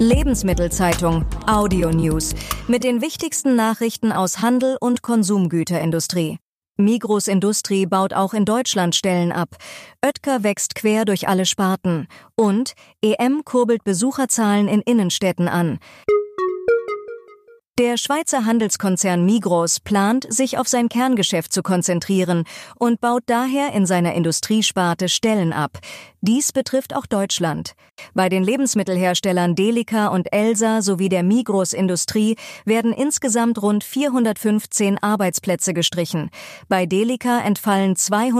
Lebensmittelzeitung Audio News mit den wichtigsten Nachrichten aus Handel und Konsumgüterindustrie. Migros Industrie baut auch in Deutschland Stellen ab. Oetker wächst quer durch alle Sparten. Und EM kurbelt Besucherzahlen in Innenstädten an. Der Schweizer Handelskonzern Migros plant, sich auf sein Kerngeschäft zu konzentrieren und baut daher in seiner Industriesparte Stellen ab. Dies betrifft auch Deutschland. Bei den Lebensmittelherstellern Delica und Elsa sowie der Migros Industrie werden insgesamt rund 415 Arbeitsplätze gestrichen. Bei Delica entfallen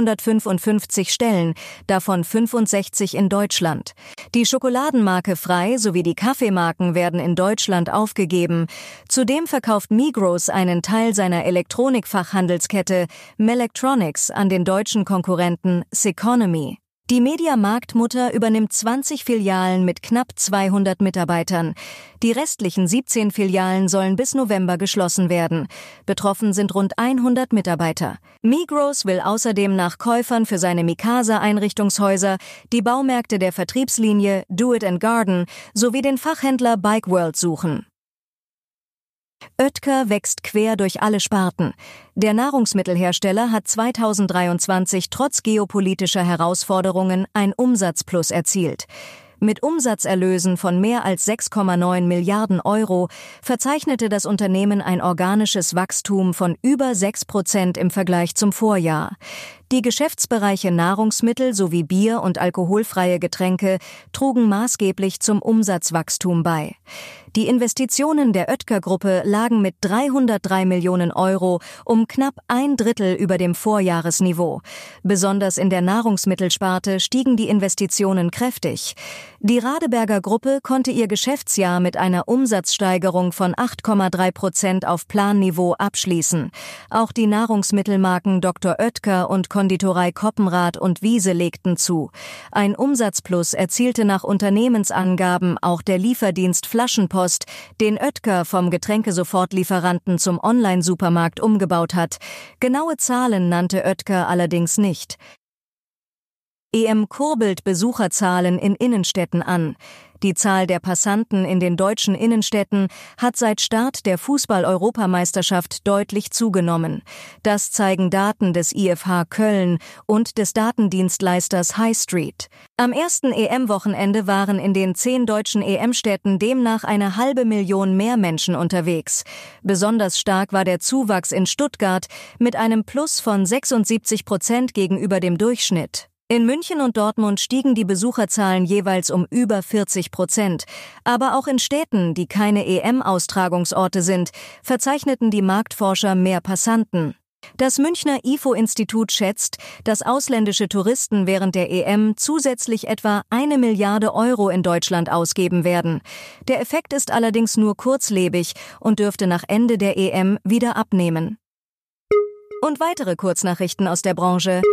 255 Stellen, davon 65 in Deutschland. Die Schokoladenmarke Frei sowie die Kaffeemarken werden in Deutschland aufgegeben. Zudem verkauft Migros einen Teil seiner Elektronikfachhandelskette Melectronics an den deutschen Konkurrenten Ceconomy. Die Media-Marktmutter übernimmt 20 Filialen mit knapp 200 Mitarbeitern. Die restlichen 17 Filialen sollen bis November geschlossen werden. Betroffen sind rund 100 Mitarbeiter. Migros will außerdem nach Käufern für seine Mikasa-Einrichtungshäuser, die Baumärkte der Vertriebslinie Do It & Garden sowie den Fachhändler Bike World suchen. Oetker wächst quer durch alle Sparten. Der Nahrungsmittelhersteller hat 2023 trotz geopolitischer Herausforderungen ein Umsatzplus erzielt. Mit Umsatzerlösen von mehr als 6,9 Milliarden Euro verzeichnete das Unternehmen ein organisches Wachstum von über 6% im Vergleich zum Vorjahr. Die Geschäftsbereiche Nahrungsmittel sowie Bier und alkoholfreie Getränke trugen maßgeblich zum Umsatzwachstum bei. Die Investitionen der Oetker-Gruppe lagen mit 303 Millionen Euro um knapp 1/3 über dem Vorjahresniveau. Besonders in der Nahrungsmittelsparte stiegen die Investitionen kräftig. Die Radeberger Gruppe konnte ihr Geschäftsjahr mit einer Umsatzsteigerung von 8,3% auf Planniveau abschließen. Auch die Nahrungsmittelmarken Dr. Oetker und Konditorei Koppenrad und Wiese legten zu. Ein Umsatzplus erzielte nach Unternehmensangaben auch der Lieferdienst Flaschenpost, den Oetker vom Getränkesofortlieferanten zum Online-Supermarkt umgebaut hat. Genaue Zahlen nannte Oetker allerdings nicht. EM kurbelt Besucherzahlen in Innenstädten an. Die Zahl der Passanten in den deutschen Innenstädten hat seit Start der Fußball-Europameisterschaft deutlich zugenommen. Das zeigen Daten des IFH Köln und des Datendienstleisters High Street. Am ersten EM-Wochenende waren in den 10 deutschen EM-Städten demnach 500.000 mehr Menschen unterwegs. Besonders stark war der Zuwachs in Stuttgart mit einem Plus von 76% gegenüber dem Durchschnitt. In München und Dortmund stiegen die Besucherzahlen jeweils um über 40%. Aber auch in Städten, die keine EM-Austragungsorte sind, verzeichneten die Marktforscher mehr Passanten. Das Münchner IFO-Institut schätzt, dass ausländische Touristen während der EM zusätzlich etwa 1 Milliarde Euro in Deutschland ausgeben werden. Der Effekt ist allerdings nur kurzlebig und dürfte nach Ende der EM wieder abnehmen. Und weitere Kurznachrichten aus der Branche.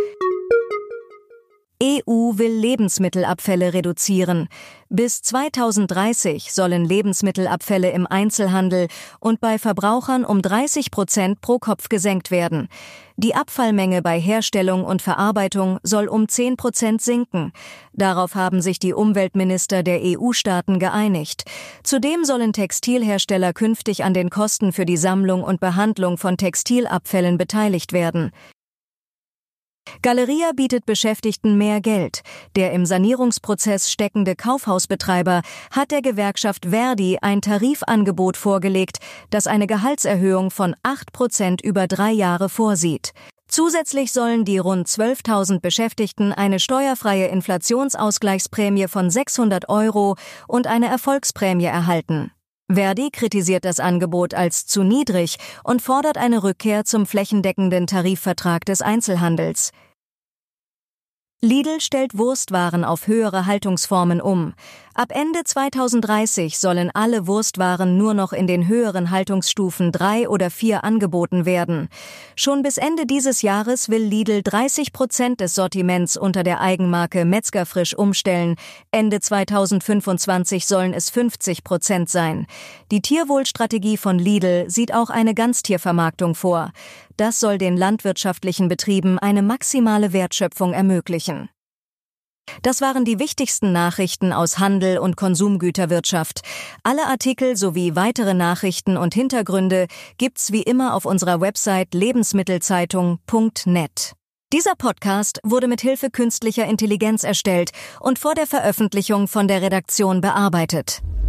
EU will Lebensmittelabfälle reduzieren. Bis 2030 sollen Lebensmittelabfälle im Einzelhandel und bei Verbrauchern um 30% pro Kopf gesenkt werden. Die Abfallmenge bei Herstellung und Verarbeitung soll um 10% sinken. Darauf haben sich die Umweltminister der EU-Staaten geeinigt. Zudem sollen Textilhersteller künftig an den Kosten für die Sammlung und Behandlung von Textilabfällen beteiligt werden. Galeria bietet Beschäftigten mehr Geld. Der im Sanierungsprozess steckende Kaufhausbetreiber hat der Gewerkschaft Verdi ein Tarifangebot vorgelegt, das eine Gehaltserhöhung von 8% über 3 Jahre vorsieht. Zusätzlich sollen die rund 12.000 Beschäftigten eine steuerfreie Inflationsausgleichsprämie von 600 Euro und eine Erfolgsprämie erhalten. Verdi kritisiert das Angebot als zu niedrig und fordert eine Rückkehr zum flächendeckenden Tarifvertrag des Einzelhandels. Lidl stellt Wurstwaren auf höhere Haltungsformen um. Ab Ende 2030 sollen alle Wurstwaren nur noch in den höheren Haltungsstufen 3 oder 4 angeboten werden. Schon bis Ende dieses Jahres will Lidl 30% des Sortiments unter der Eigenmarke Metzgerfrisch umstellen. Ende 2025 sollen es 50% sein. Die Tierwohlstrategie von Lidl sieht auch eine Ganztiervermarktung vor. Das soll den landwirtschaftlichen Betrieben eine maximale Wertschöpfung ermöglichen. Das waren die wichtigsten Nachrichten aus Handel und Konsumgüterwirtschaft. Alle Artikel sowie weitere Nachrichten und Hintergründe gibt's wie immer auf unserer Website lebensmittelzeitung.net. Dieser Podcast wurde mit Hilfe künstlicher Intelligenz erstellt und vor der Veröffentlichung von der Redaktion bearbeitet.